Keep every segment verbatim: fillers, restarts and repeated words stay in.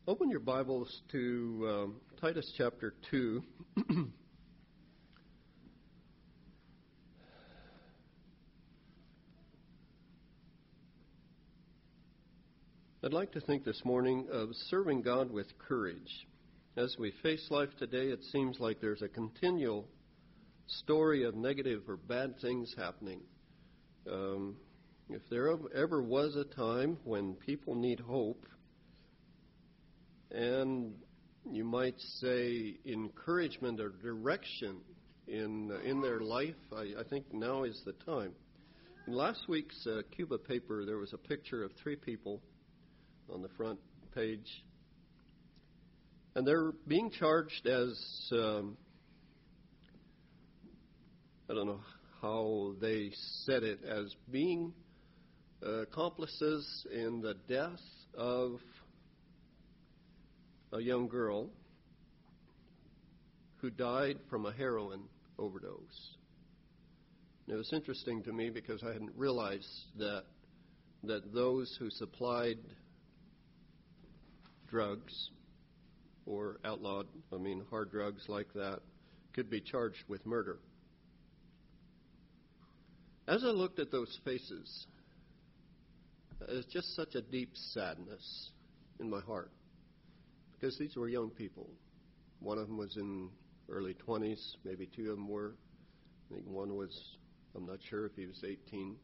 Open your Bibles to um, Titus chapter two. I'd like to think this morning of serving God with courage. As we face life today, it seems like there's a continual story of negative or bad things happening. Um, if there ever was a time when people need hope, and you might say encouragement or direction in in their life, I, I think now is the time. In last week's uh, Cuba paper, there was a picture of three people on the front page, and they're being charged as, um, I don't know how they said it, as being uh, accomplices in the death of a young girl who died from a heroin overdose. And it was interesting to me because I hadn't realized that that those who supplied drugs or outlawed, I mean hard drugs like that, could be charged with murder. As I looked at those faces, there's just such a deep sadness in my heart. Because these were young people. One of them was in early twenties, maybe two of them were. I think one was, I'm not sure if he was eighteen.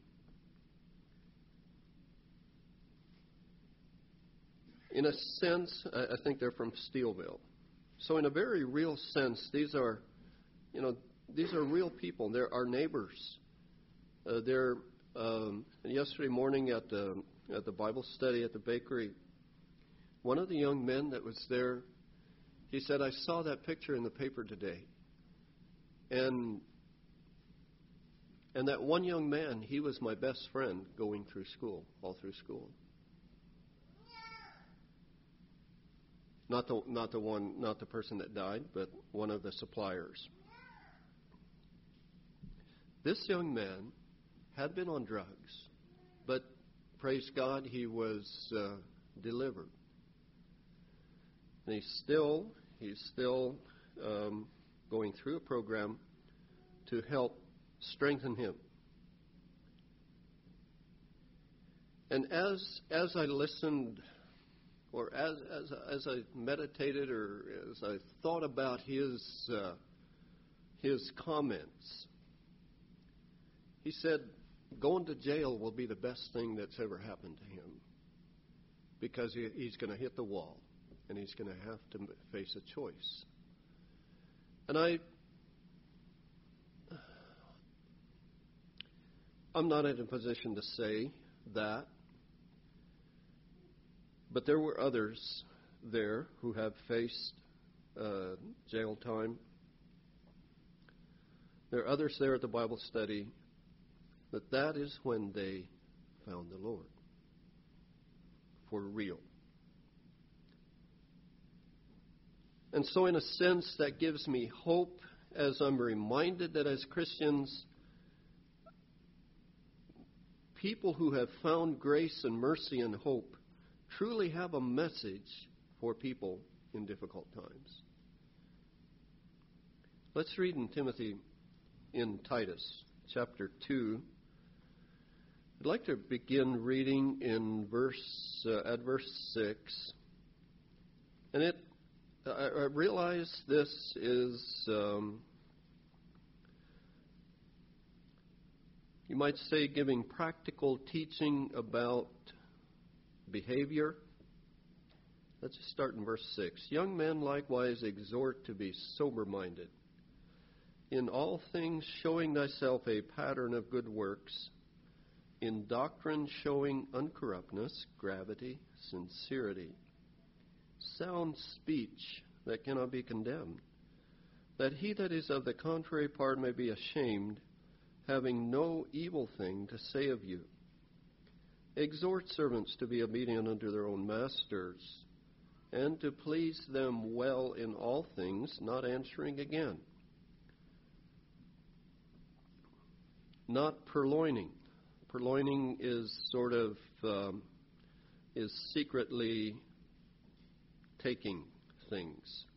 In a sense, I think they're from Steelville. So in a very real sense, these are, you know, these are real people. They're our neighbors. Uh, they're, um, yesterday morning at the, at the Bible study at the bakery, one of the young men that was there, he said, I saw that picture in the paper today. And and that one young man, he was my best friend going through school, all through school. Not the not the one not the person that died, but one of the suppliers. This young man had been on drugs, but praise God, he was uh, delivered. And he's still, he's still um, going through a program to help strengthen him. And as as I listened, or as as as I meditated, or as I thought about his uh, his comments, he said, "Going to jail will be the best thing that's ever happened to him, because he, he's going to hit the wall." And he's going to have to face a choice. And I, I'm not in a position to say that, but there were others there who have faced uh, jail time. There are others there at the Bible study that that is when they found the Lord for real. And so in a sense, that gives me hope as I'm reminded that as Christians, people who have found grace and mercy and hope truly have a message for people in difficult times. Let's read in Timothy, in Titus chapter two. I'd like to begin reading in verse uh, at verse six. And it I realize this is, um, you might say, giving practical teaching about behavior. Let's just start in verse six. Young men likewise exhort to be sober-minded, in all things showing thyself a pattern of good works, in doctrine showing uncorruptness, gravity, sincerity, sound speech that cannot be condemned, that he that is of the contrary part may be ashamed, having no evil thing to say of you. Exhort servants to be obedient unto their own masters, and to please them well in all things, not answering again, not purloining. Purloining is sort of um, is secretly risk-taking things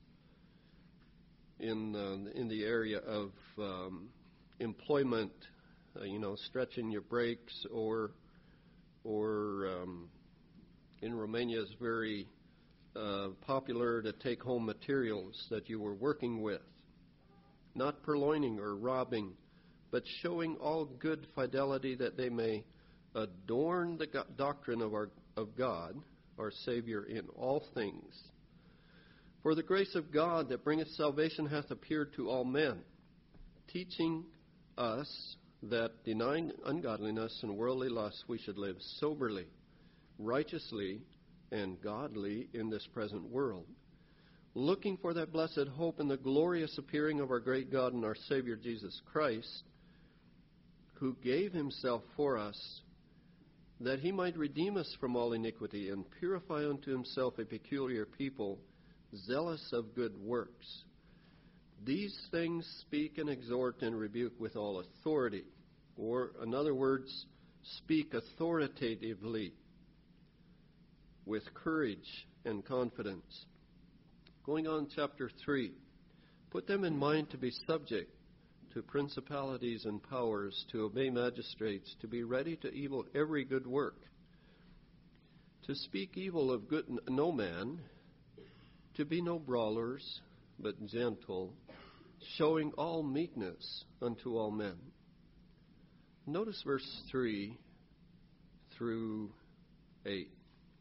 in uh, in the area of um, employment, uh, you know, stretching your brakes, or or um, in Romania is very uh, popular to take home materials that you were working with, not purloining or robbing, but showing all good fidelity that they may adorn the go- doctrine of our of God, our Savior, in all things. For the grace of God that bringeth salvation hath appeared to all men, teaching us that denying ungodliness and worldly lusts we should live soberly, righteously, and godly in this present world, looking for that blessed hope and the glorious appearing of our great God and our Savior Jesus Christ, who gave himself for us, that he might redeem us from all iniquity and purify unto himself a peculiar people, zealous of good works. These things speak and exhort and rebuke with all authority, or, in other words, speak authoritatively with courage and confidence. Going on, chapter three. Put them in mind to be subject to principalities and powers, to obey magistrates, to be ready to evil every good work, to speak evil of good no man, to be no brawlers, but gentle, showing all meekness unto all men. Notice verse three through eight.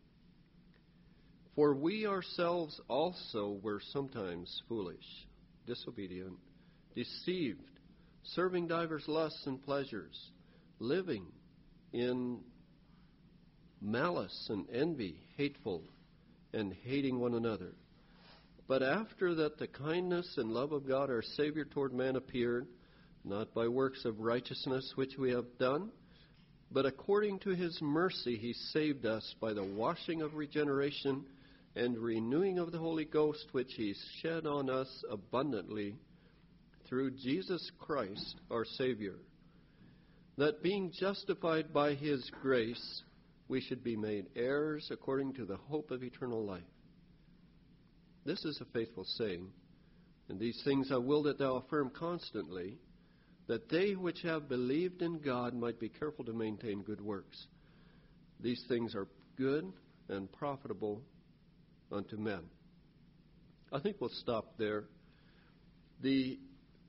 For we ourselves also were sometimes foolish, disobedient, deceived, serving divers lusts and pleasures, living in malice and envy, hateful, and hating one another. But after that the kindness and love of God our Savior toward man appeared, not by works of righteousness which we have done, but according to his mercy he saved us by the washing of regeneration and renewing of the Holy Ghost, which he shed on us abundantly through Jesus Christ our Savior, that being justified by his grace, we should be made heirs according to the hope of eternal life. This is a faithful saying, and these things I will that thou affirm constantly, that they which have believed in God might be careful to maintain good works. These things are good and profitable unto men. I think we'll stop there. The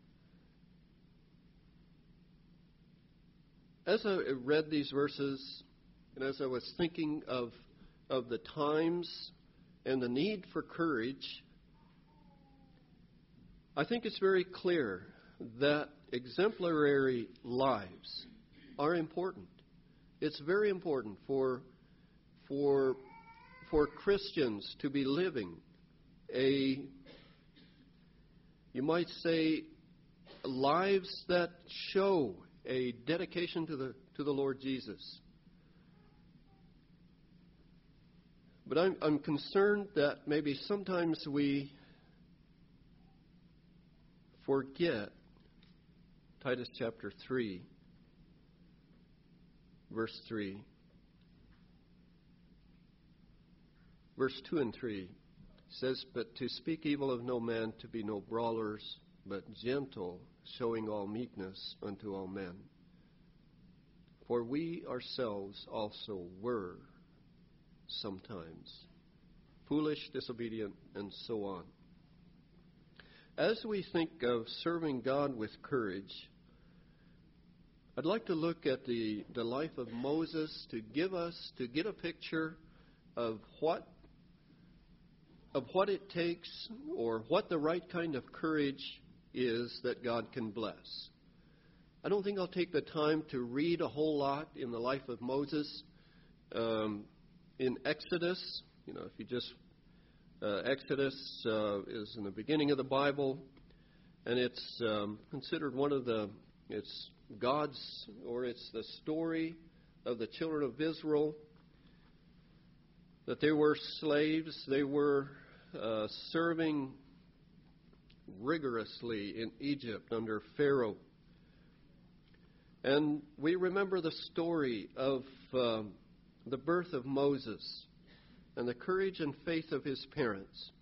As I read these verses, and as I was thinking of of the times and the need for courage, I think it's very clear that exemplary lives are important. It's very important for for for Christians to be living a, you might say, lives that show a dedication to the to the Lord Jesus. But I'm, I'm concerned that maybe sometimes we forget Titus chapter three, verse three. Verse two and three says, But to speak evil of no man, to be no brawlers, but gentle, showing all meekness unto all men. For we ourselves also were sometimes foolish, disobedient, and so on. As we think of serving God with courage, I'd like to look at the, the life of Moses to give us, to get a picture of what of what it takes, or what the right kind of courage is that God can bless. I don't think I'll take the time to read a whole lot in the life of Moses. Um, in Exodus, you know, if you just, uh, Exodus uh, is in the beginning of the Bible, and it's um, considered one of the, it's God's, or it's the story of the children of Israel, that they were slaves, they were uh, serving rigorously in Egypt under Pharaoh. And we remember the story of um, the birth of Moses and the courage and faith of his parents.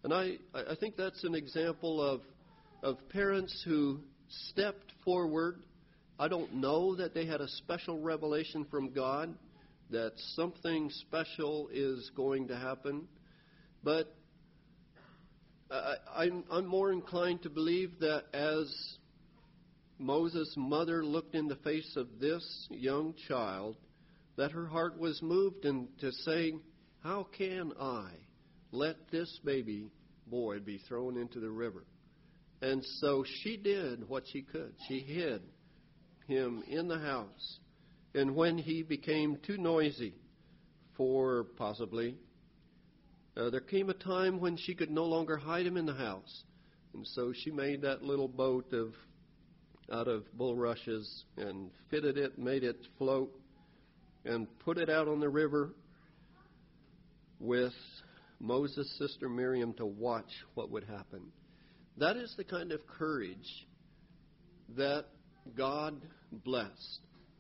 And I, I think that's an example of, of parents who stepped forward. I don't know that they had a special revelation from God, that something special is going to happen. But I, I'm, I'm more inclined to believe that as Moses' mother looked in the face of this young child, that her heart was moved into saying, how can I let this baby boy be thrown into the river? And so she did what she could. She hid him in the house. And when he became too noisy for possibly, uh, there came a time when she could no longer hide him in the house. And so she made that little boat of out of bulrushes and fitted it, made it float, and put it out on the river with Moses' sister Miriam to watch what would happen. That is the kind of courage that God blessed.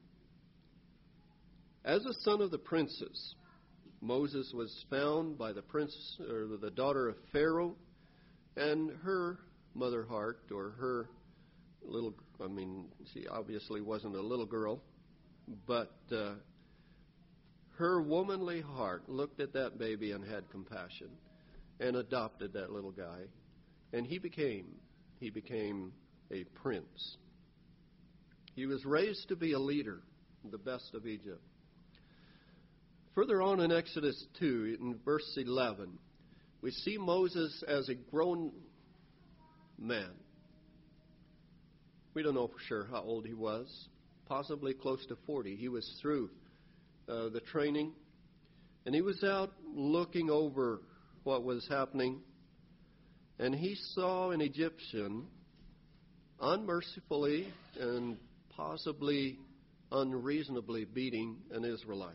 As a son of the princess, Moses was found by the princess, or the daughter of Pharaoh, and her mother heart, or her little, I mean, she obviously wasn't a little girl, but uh, her womanly heart looked at that baby and had compassion and adopted that little guy. And he became, he became a prince. He was raised to be a leader, the best of Egypt. Further on in Exodus two, in verse eleven, we see Moses as a grown man. We don't know for sure how old he was, possibly close to forty. He was through uh, the training, and he was out looking over what was happening, and he saw an Egyptian unmercifully and possibly unreasonably beating an Israelite.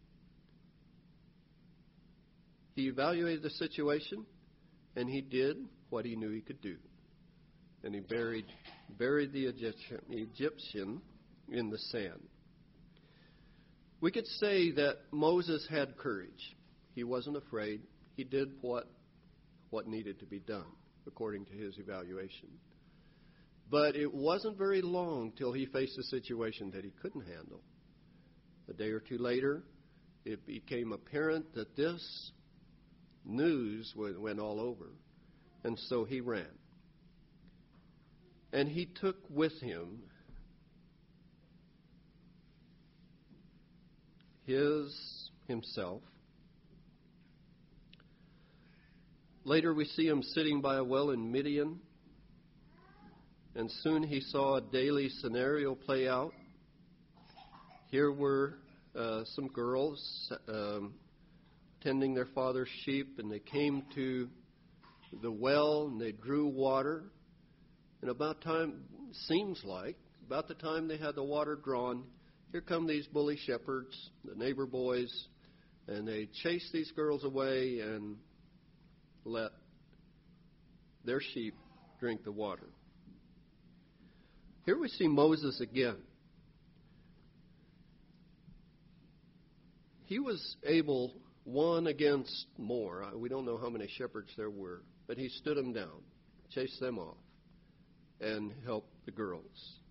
He evaluated the situation, and he did what he knew he could do. And he buried buried the Egyptian, Egyptian in the sand. We could say that Moses had courage. He wasn't afraid. He did what what needed to be done according to his evaluation. But it wasn't very long till he faced a situation that he couldn't handle. A day or two later, it became apparent that this news went all over, and so he ran. And he took with him his himself. Later we see him sitting by a well in Midian, and soon he saw a daily scenario play out. Here were uh, some girls um, tending their father's sheep, and they came to the well and they drew water. And about time, seems like, about the time they had the water drawn, here come these bully shepherds, the neighbor boys, and they chase these girls away and let their sheep drink the water. Here we see Moses again. He was able, one against more. We don't know how many shepherds there were, but he stood them down, chased them off, and helped the girls.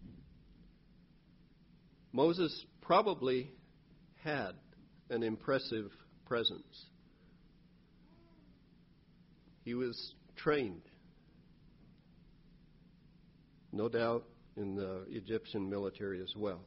Moses probably had an impressive presence. He was trained, no doubt, in the Egyptian military as well.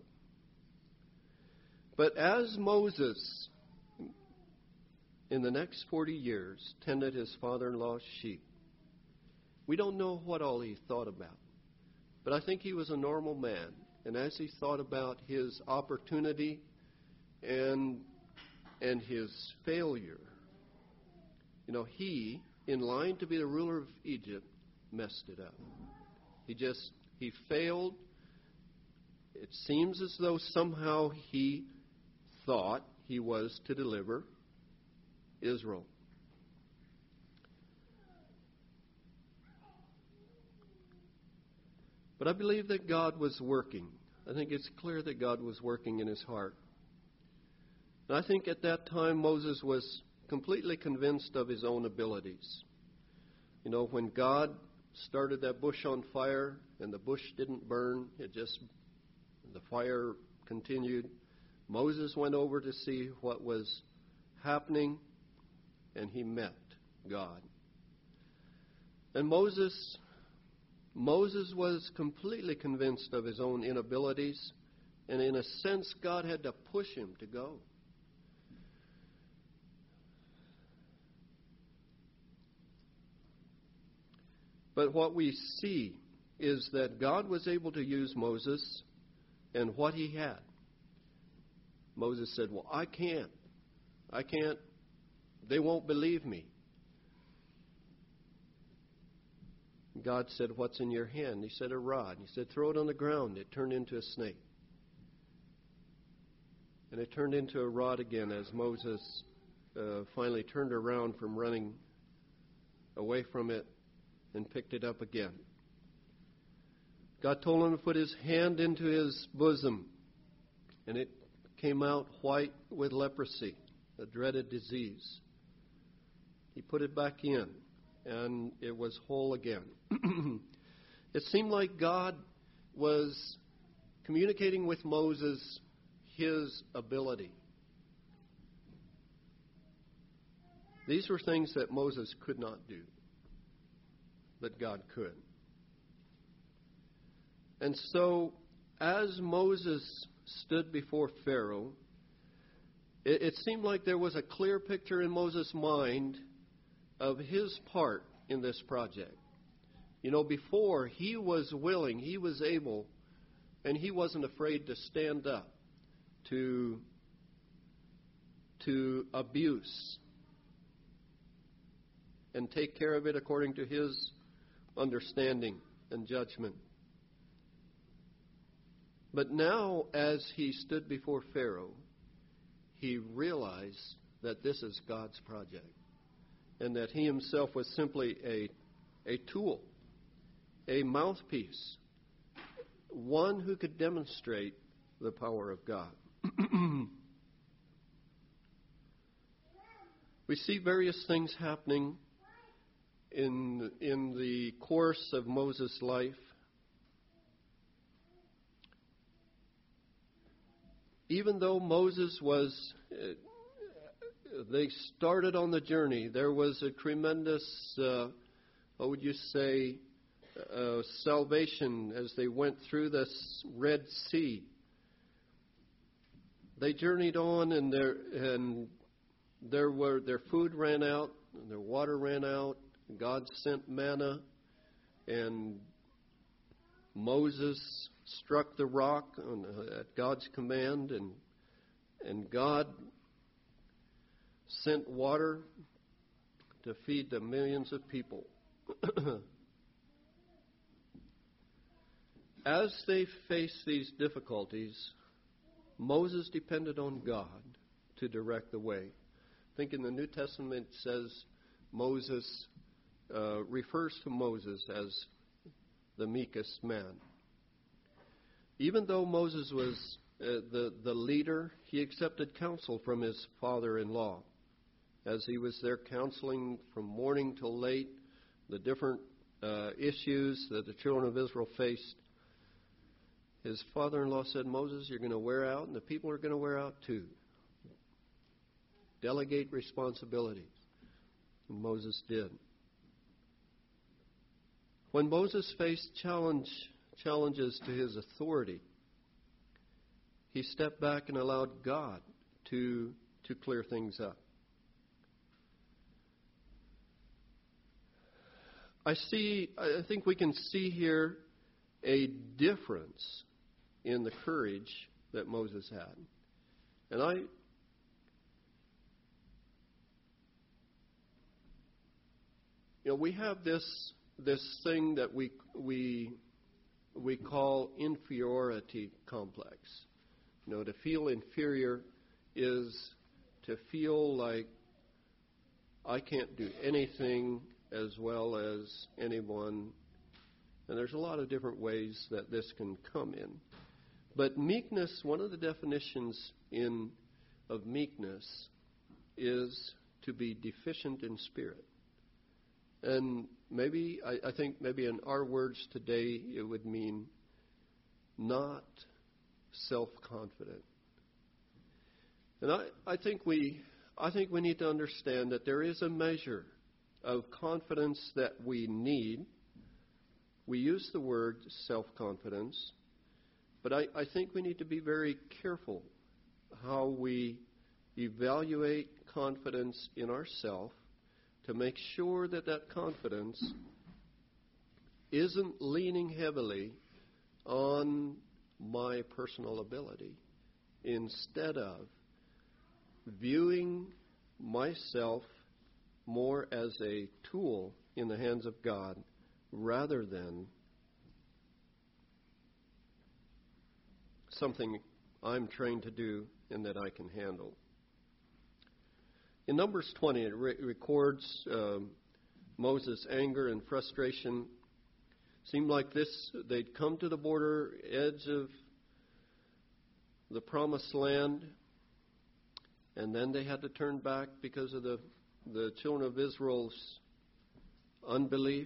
But as Moses, in the next forty years, tended his father-in-law's sheep, we don't know what all he thought about. But I think he was a normal man. And as he thought about his opportunity and and his failure, you know, he, in line to be the ruler of Egypt, messed it up. He just, he failed. It seems as though somehow he thought he was to deliver Israel. But I believe that God was working. I think it's clear that God was working in his heart. And I think at that time Moses was completely convinced of his own abilities. You know, when God started that bush on fire and the bush didn't burn, it just, the fire continued. Moses went over to see what was happening, and he met God. And Moses, Moses was completely convinced of his own inabilities, and in a sense, God had to push him to go. But what we see is that God was able to use Moses and what he had. Moses said, well, I can't. I can't. They won't believe me. God said, what's in your hand? He said, a rod. He said, throw it on the ground. It turned into a snake. And it turned into a rod again as Moses uh, finally turned around from running away from it and picked it up again. God told him to put his hand into his bosom, and it came out white with leprosy, a dreaded disease. He put it back in, and it was whole again. It seemed like God was communicating with Moses his ability. These were things that Moses could not do, but God could. And so, as Moses stood before Pharaoh, it, it seemed like there was a clear picture in Moses' mind of his part in this project. You know, before, he was willing, he was able, and he wasn't afraid to stand up to, to abuse and take care of it according to his understanding and judgment. But now, as he stood before Pharaoh, he realized that this is God's project and that he himself was simply a, a tool, a mouthpiece, one who could demonstrate the power of God. We see various things happening in in the course of Moses' life. Even though Moses was, uh, they started on the journey, there was a tremendous, uh, what would you say, uh, salvation as they went through this Red Sea. They journeyed on, and their and there were their food ran out, and their water ran out. God sent manna, and Moses struck the rock on, uh, at God's command, and and God sent water to feed the millions of people. As they faced these difficulties, Moses depended on God to direct the way. I think in the New Testament it says Moses uh, refers to Moses as the meekest man. Even though Moses was uh, the, the leader, he accepted counsel from his father-in-law. As he was there counseling from morning till late, the different uh, issues that the children of Israel faced, his father-in-law said, Moses, you're going to wear out, and the people are going to wear out too. Delegate responsibilities. And Moses did. When Moses faced challenge, challenges to his authority, he stepped back and allowed God to, to clear things up. I see, I think we can see here a difference in the courage that Moses had. And I, you know, we have this this thing that we we we call inferiority complex. You know, to feel inferior is to feel like I can't do anything as well as anyone. And there's a lot of different ways that this can come in. But meekness, one of the definitions in of meekness is to be deficient in spirit. And maybe, I, I think maybe in our words today, it would mean not self-confident. And I, I think we I think we need to understand that there is a measure of confidence that we need. We use the word self-confidence, but I, I think we need to be very careful how we evaluate confidence in ourselves to make sure that that confidence isn't leaning heavily on my personal ability, instead of viewing myself more as a tool in the hands of God rather than something I'm trained to do and that I can handle. In Numbers twenty, it re- records um, Moses' anger and frustration. Seemed like this, they'd come to the border edge of the promised land, and then they had to turn back because of the, the children of Israel's unbelief.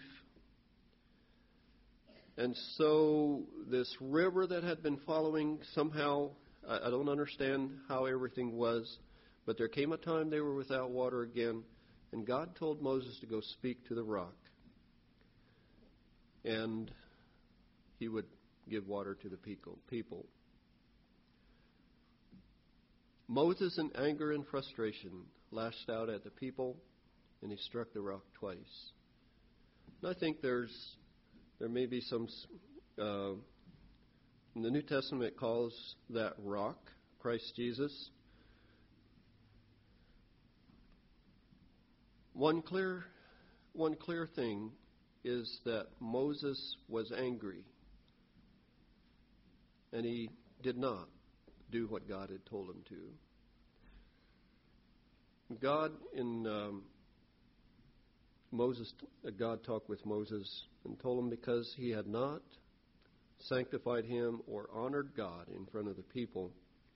And so this river that had been following somehow, I, I don't understand how everything was, but there came a time they were without water again, and God told Moses to go speak to the rock. And he would give water to the people. Moses, in anger and frustration, lashed out at the people, and he struck the rock twice. And I think there's there may be some. Uh, the New Testament calls that rock Christ Jesus. One clear, one clear thing is that Moses was angry, and he did not do what God had told him to. God in um, Moses, God talked with Moses and told him because he had not sanctified him or honored God in front of the people,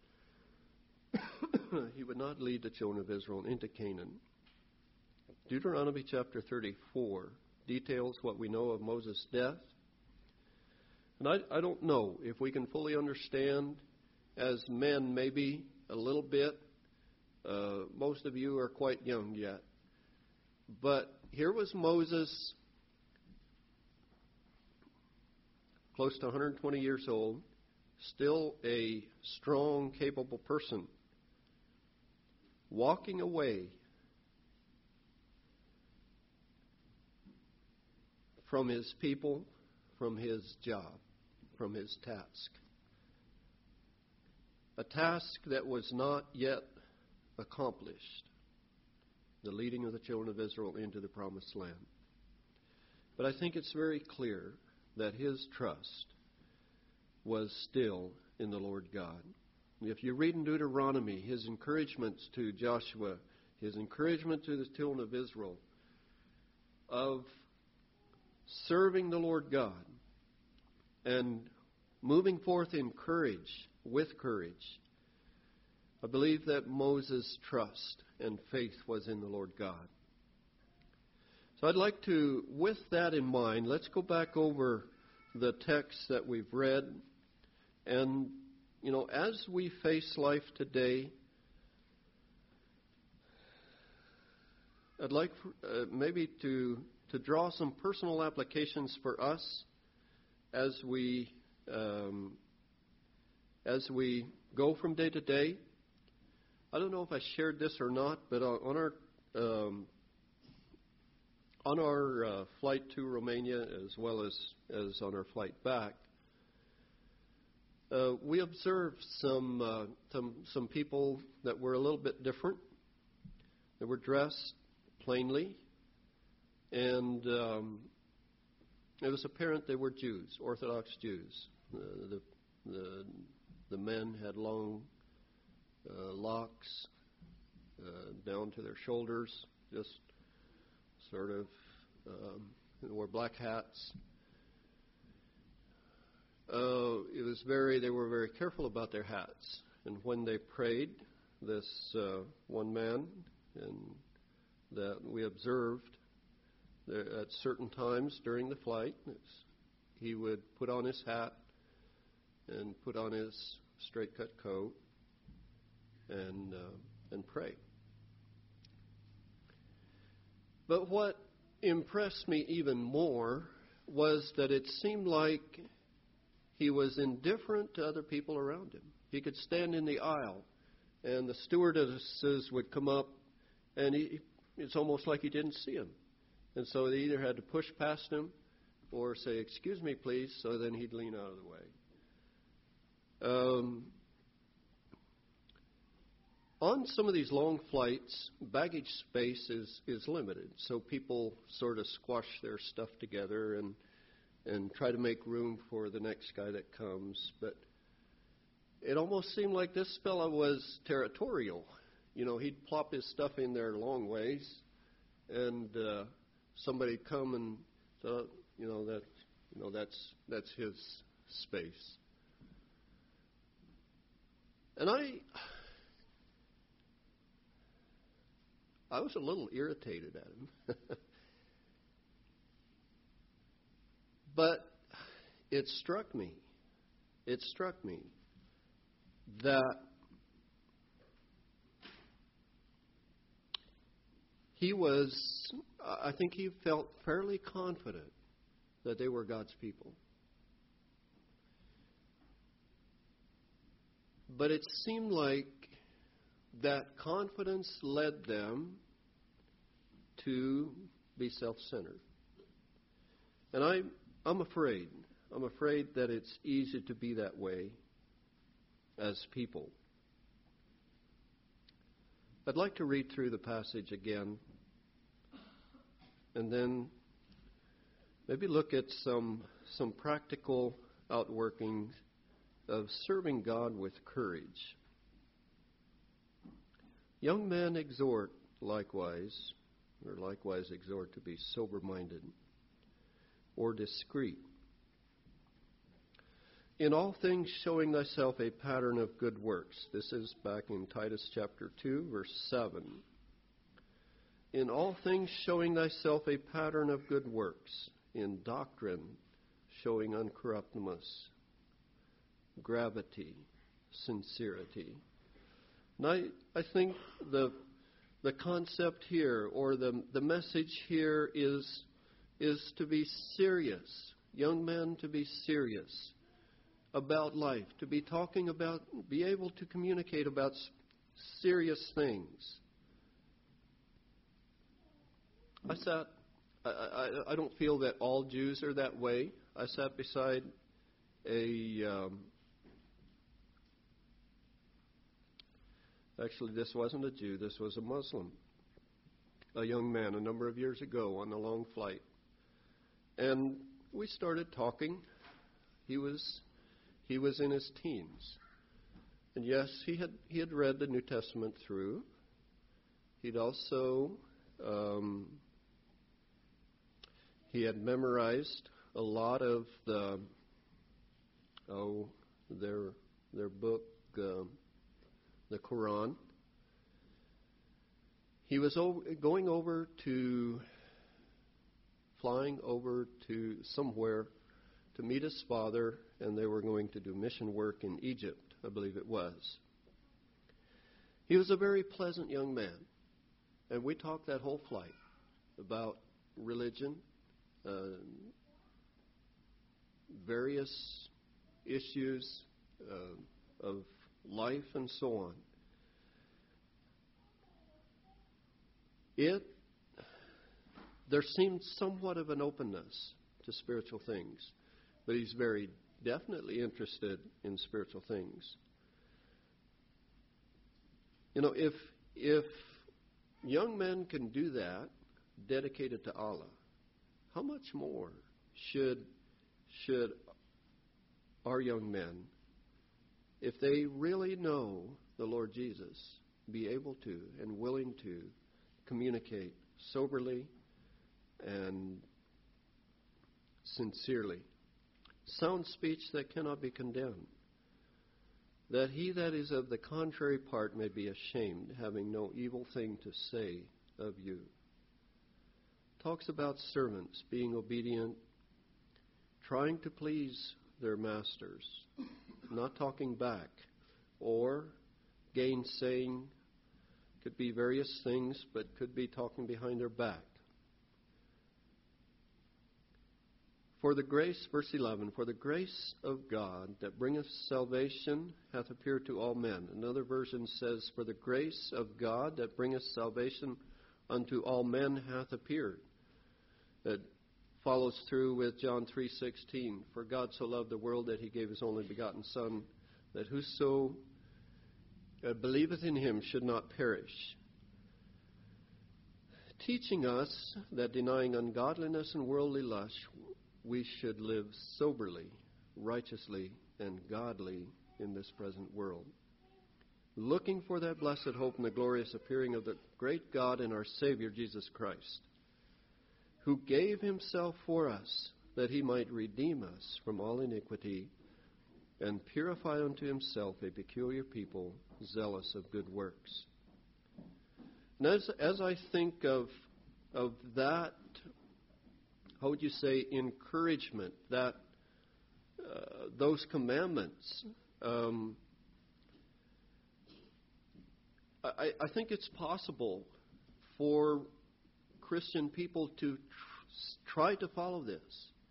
he would not lead the children of Israel into Canaan. Deuteronomy chapter thirty-four details what we know of Moses' death. And I, I don't know if we can fully understand as men, maybe a little bit. Uh, most of you are quite young yet. But here was Moses, close to one hundred twenty years old, still a strong, capable person, walking away from his people, from his job, from his task. A task that was not yet accomplished, the leading of the children of Israel into the promised land. But I think it's very clear that his trust was still in the Lord God. If you read in Deuteronomy, his encouragements to Joshua, his encouragement to the children of Israel of serving the Lord God and moving forth in courage, with courage, I believe that Moses' trust and faith was in the Lord God. So I'd like to, with that in mind, let's go back over the text that we've read. And, you know, as we face life today, I'd like uh, maybe to to draw some personal applications for us as we um, as we go from day to day. I don't know if I shared this or not, but on our um, on our uh, flight to Romania, as well as as on our flight back, uh, we observed some uh, some some people that were a little bit different. They were dressed plainly, and um, it was apparent they were Jews, Orthodox Jews. Uh, the the the men had long uh, locks uh, down to their shoulders, just sort of um, wore black hats. Uh, it was very. They were very careful about their hats, and when they prayed, this uh, one man and that we observed there, at certain times during the flight, he would put on his hat and put on his straight-cut coat and uh, and pray. But what impressed me even more was that it seemed like he was indifferent to other people around him. He could stand in the aisle, and the stewardesses would come up, and he, it's almost like he didn't see him. And so they either had to push past him or say, "Excuse me, please," so then he'd lean out of the way. Um, on some of these long flights, baggage space is, is limited, so people sort of squash their stuff together and and try to make room for the next guy that comes. But it almost seemed like this fellow was territorial. You know, he'd plop his stuff in there long ways, and uh, somebody'd come and, uh, you know, that, you know, that's that's his space. And I, I was a little irritated at him. But it struck me, it struck me that he was, I think he felt fairly confident that they were God's people. But it seemed like that confidence led them to be self-centered. And I, I'm afraid, I'm afraid that it's easy to be that way as people. I'd like to read through the passage again and then maybe look at some some practical outworkings of serving God with courage. Young men exhort likewise, or likewise exhort to be sober-minded or discreet. In all things showing thyself a pattern of good works. This is back in Titus chapter two, verse seven. In all things showing thyself a pattern of good works. In doctrine showing uncorruptness, gravity, sincerity. And I, I think the the concept here, or the the message here is is to be serious. Young men to be serious about life, to be talking about, be able to communicate about serious things. I sat, I, I, I don't feel that all Jews are that way. I sat beside a, um, actually this wasn't a Jew, this was a Muslim, a young man a number of years ago on a long flight. And we started talking. He was he was in his teens. And yes, he had he had read the New Testament through. He'd also um, he had memorized a lot of the oh their their book, uh, the Quran. He was o- going over to flying over to somewhere to meet his father, and they were going to do mission work in Egypt, I believe it was. He was a very pleasant young man, and we talked that whole flight about religion, uh, various issues uh, of life, and so on. It There seemed somewhat of an openness to spiritual things, but he's very definitely interested in spiritual things. You know, if if young men can do that, dedicated to Allah, how much more should should our young men, if they really know the Lord Jesus, be able to and willing to communicate soberly and sincerely. Sound speech that cannot be condemned. That he that is of the contrary part may be ashamed, having no evil thing to say of you. talks about servants being obedient, trying to please their masters, not talking back, or gainsaying. Could be various things, but could be talking behind their back. For the grace, verse eleven, for the grace of God that bringeth salvation hath appeared to all men. Another version says, for the grace of God that bringeth salvation unto all men hath appeared. That follows through with John three sixteen. For God so loved the world that he gave his only begotten Son, that whoso uh, believeth in him should not perish. Teaching us that denying ungodliness and worldly lust, we should live soberly, righteously, and godly in this present world, looking for that blessed hope and the glorious appearing of the great God and our Savior, Jesus Christ, who gave himself for us, that he might redeem us from all iniquity and purify unto himself a peculiar people, zealous of good works. And as, as I think of, of that, how would you say, encouragement, that uh, those commandments, um, I, I think it's possible for Christian people to tr- try to follow this.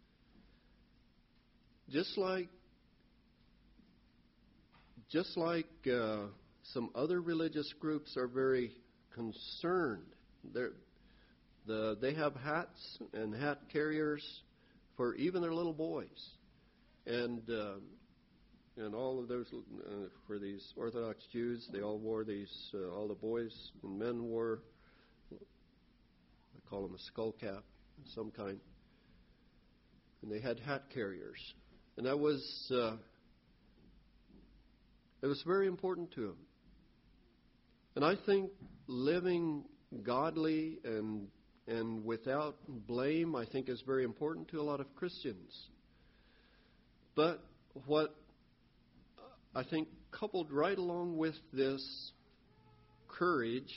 Just like, just like uh, some other religious groups are very concerned. They're, the, they have hats and hat carriers for even their little boys. And uh, and all of those, uh, for these Orthodox Jews, they all wore these, uh, all the boys and men wore, I call them a skull cap of some kind. And they had hat carriers. And that was, uh, it was very important to them. And I think living godly and and without blame, I think, is very important to a lot of Christians. But what I think coupled right along with this courage,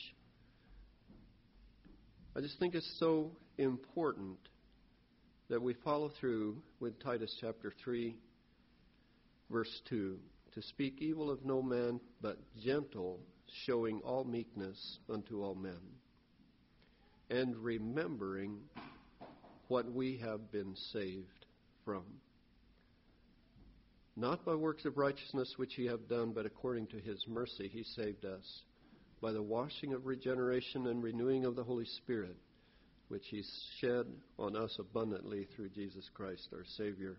I just think it's so important that we follow through with Titus chapter three, verse two, to speak evil of no man, but gentle, showing all meekness unto all men, and remembering what we have been saved from. Not by works of righteousness which ye have done, but according to his mercy he saved us, by the washing of regeneration and renewing of the Holy Spirit, which he shed on us abundantly through Jesus Christ our Savior.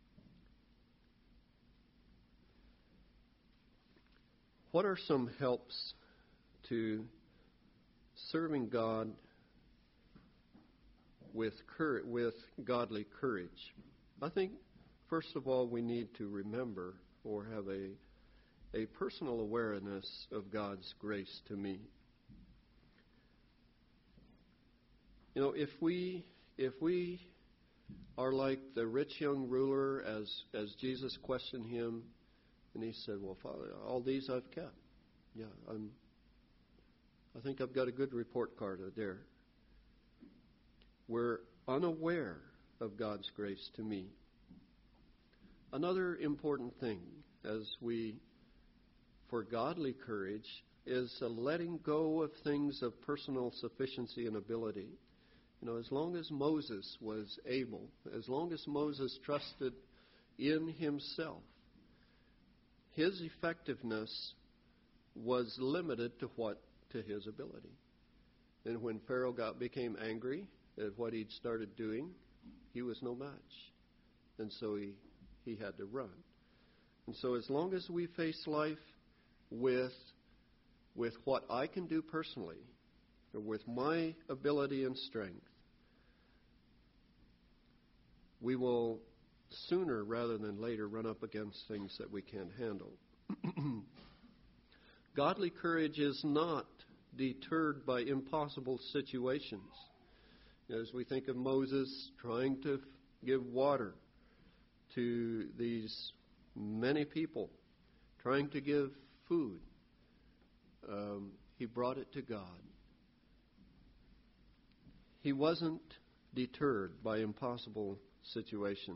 What are some helps to serving God with courage, with godly courage? I think, first of all, we need to remember or have a a personal awareness of God's grace to me. You know, if we if we are like the rich young ruler, as as Jesus questioned him, and he said, "Well, Father, all these I've kept. Yeah, I'm. I think I've got a good report card there." We're unaware of God's grace to me. Another important thing, as we, for godly courage, is a letting go of things of personal sufficiency and ability. You know, as long as Moses was able, as long as Moses trusted in himself, his effectiveness was limited to what? To his ability. And when Pharaoh got became angry at what he'd started doing, he was no match. And so he, he had to run. And so as long as we face life with, with what I can do personally, or with my ability and strength, we will sooner rather than later run up against things that we can't handle. Godly courage is not deterred by impossible situations. As we think of Moses trying to give water to these many people, trying to give food, um, he brought it to God. he wasn't deterred by impossible situation.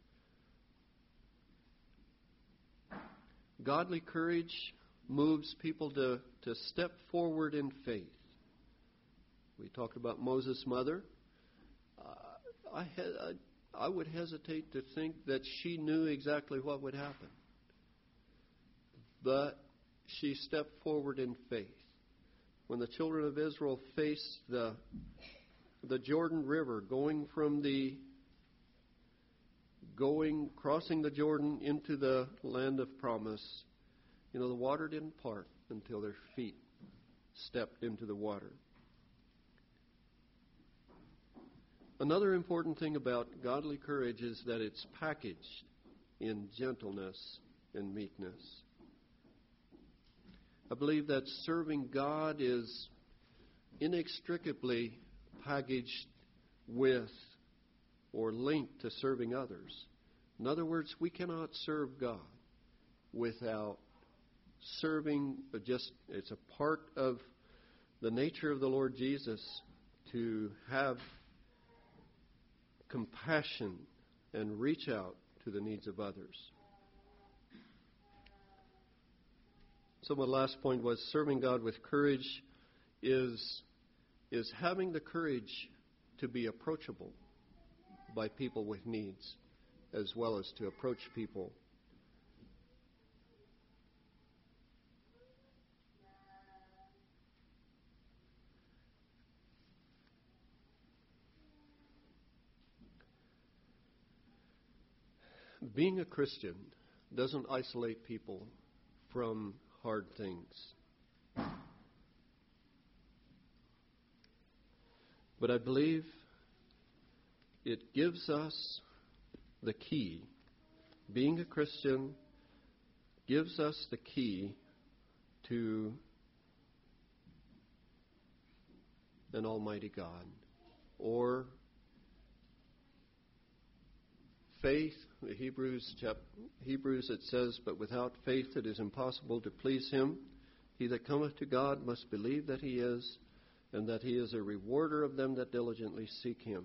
Godly courage moves people to, to step forward in faith. We talked about Moses' mother. Uh, I, had, I, I would hesitate to think that she knew exactly what would happen. But she stepped forward in faith. When the children of Israel faced the, the Jordan River, going from the going, crossing the Jordan into the land of promise, you know, the water didn't part until their feet stepped into the water. Another important thing about godly courage is that it's packaged in gentleness and meekness. I believe that serving God is inextricably packaged with or linked to serving others. In other words, we cannot serve God without serving, just it's a part of the nature of the Lord Jesus to have compassion and reach out to the needs of others. So my last point was serving God with courage is, is having the courage to be approachable by people with needs, as well as to approach people. Being a Christian doesn't isolate people from hard things. But I believe it gives us the key. Being a Christian gives us the key to an almighty God. Or faith, the Hebrews, chap- Hebrews it says, but without faith it is impossible to please him. He that cometh to God must believe that he is, and that he is a rewarder of them that diligently seek him.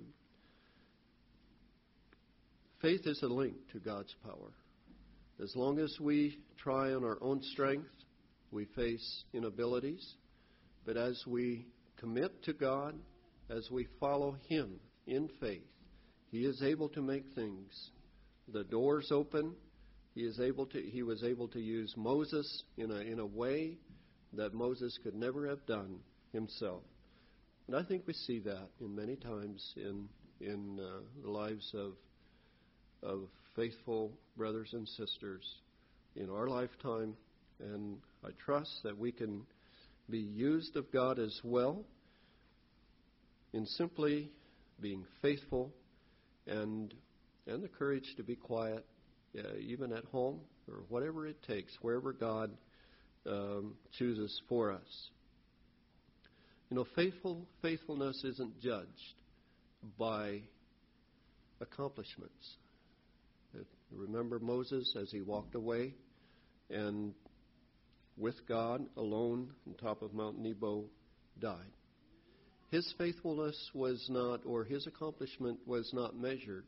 Faith is a link to God's power. As long as we try on our own strength, we face inabilities. But as we commit to God, as we follow him in faith, he is able to make things, the doors open. He is able to. He was able to use Moses in a in a way that Moses could never have done himself. And I think we see that in many times in in uh, the lives of of faithful brothers and sisters in our lifetime. And I trust that we can be used of God as well in simply being faithful and and the courage to be quiet, uh, even at home or whatever it takes, wherever God um, chooses for us. You know, faithful faithfulness isn't judged by accomplishments. Uh, remember Moses as he walked away and with God alone on top of Mount Nebo died. His faithfulness was not, or his accomplishment was not measured,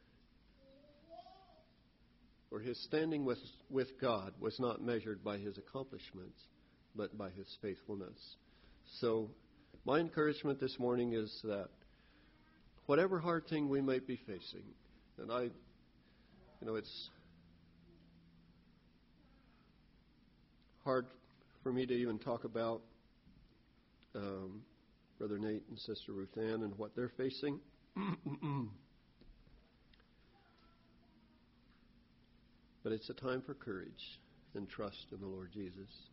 or his standing with, with God was not measured by his accomplishments, but by his faithfulness. So my encouragement this morning is that whatever hard thing we might be facing, and I, you know, it's hard for me to even talk about um, Brother Nate and Sister Ruth Ann and what they're facing. But it's a time for courage and trust in the Lord Jesus.